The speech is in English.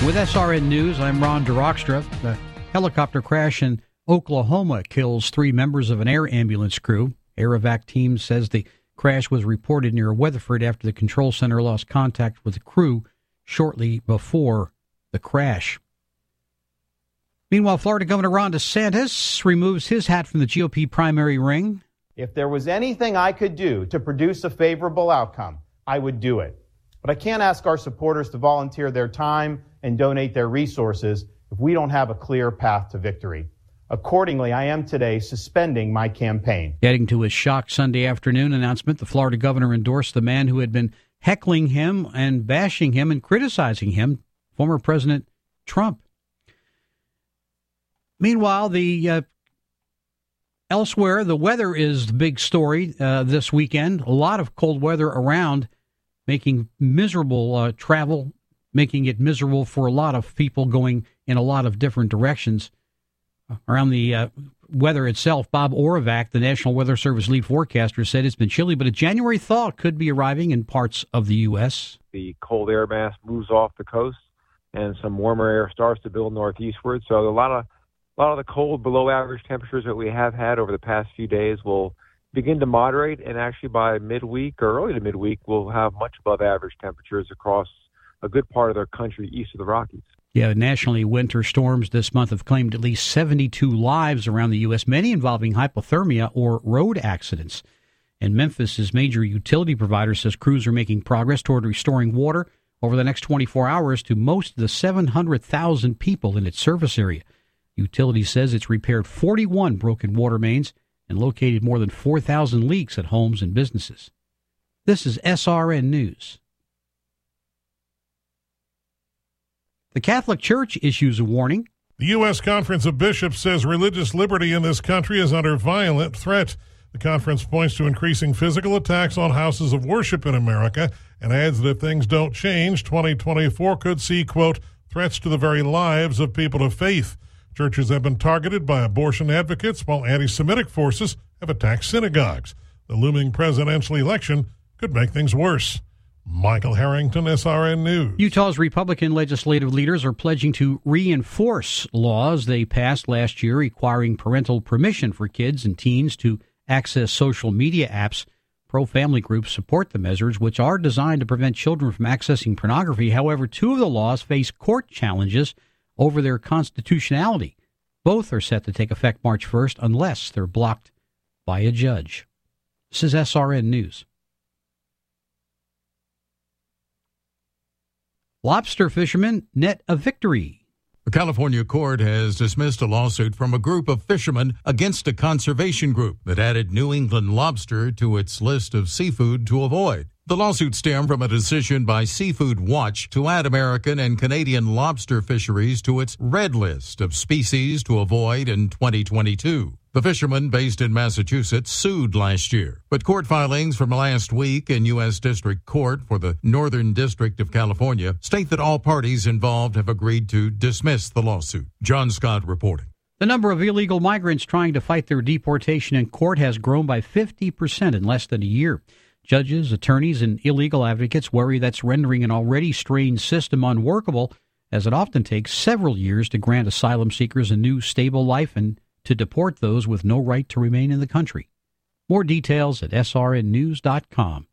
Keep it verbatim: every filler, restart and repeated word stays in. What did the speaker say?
With S R N News, I'm Ron DeRockstra. The helicopter crash in Oklahoma kills three members of an air ambulance crew. Air-Evac team says the crash was reported near Weatherford after the control center lost contact with the crew shortly before the crash. Meanwhile, Florida Governor Ron DeSantis removes his hat from the G O P primary ring. If there was anything I could do to produce a favorable outcome, I would do it. But I can't ask our supporters to volunteer their time and donate their resources if we don't have a clear path to victory. Accordingly, I am today suspending my campaign. Getting to his shock Sunday afternoon announcement, the Florida governor endorsed the man who had been heckling him and bashing him and criticizing him, former President Trump. Meanwhile, the uh, elsewhere, the weather is the big story uh, this weekend. A lot of cold weather around, making miserable uh, travel, making it miserable for a lot of people going in a lot of different directions. Around the uh, weather itself, Bob Oravac, the National Weather Service lead forecaster, said it's been chilly, but a January thaw could be arriving in parts of the U S. The cold air mass moves off the coast, and some warmer air starts to build northeastward. So a lot of a lot of the cold, below-average temperatures that we have had over the past few days will begin to moderate, and actually by midweek or early to midweek, we'll have much above-average temperatures across a good part of the country east of the Rockies. Yeah, nationally, winter storms this month have claimed at least seventy-two lives around the U S, many involving hypothermia or road accidents. And Memphis's major utility provider says crews are making progress toward restoring water over the next twenty-four hours to most of the seven hundred thousand people in its service area. Utility says it's repaired forty-one broken water mains and located more than four thousand leaks at homes and businesses. This is S R N News. The Catholic Church issues a warning. The U S Conference of Bishops says religious liberty in this country is under violent threat. The conference points to increasing physical attacks on houses of worship in America and adds that if things don't change, twenty twenty-four could see, quote, threats to the very lives of people of faith. Churches have been targeted by abortion advocates, while anti-Semitic forces have attacked synagogues. The looming presidential election could make things worse. Michael Harrington, S R N News. Utah's Republican legislative leaders are pledging to reinforce laws they passed last year requiring parental permission for kids and teens to access social media apps. Pro-family groups support the measures, which are designed to prevent children from accessing pornography. However, two of the laws face court challenges over their constitutionality. Both are set to take effect March first unless they're blocked by a judge. This is S R N News. Lobster fishermen net a victory. A California court has dismissed a lawsuit from a group of fishermen against a conservation group that added New England lobster to its list of seafood to avoid. The lawsuit stemmed from a decision by Seafood Watch to add American and Canadian lobster fisheries to its red list of species to avoid in twenty twenty-two. The fishermen based in Massachusetts sued last year, but court filings from last week in U S District Court for the Northern District of California state that all parties involved have agreed to dismiss the lawsuit. John Scott reporting. The number of illegal migrants trying to fight their deportation in court has grown by fifty percent in less than a year. Judges, attorneys, and illegal advocates worry that's rendering an already strained system unworkable, as it often takes several years to grant asylum seekers a new stable life and to deport those with no right to remain in the country. More details at S R N news dot com.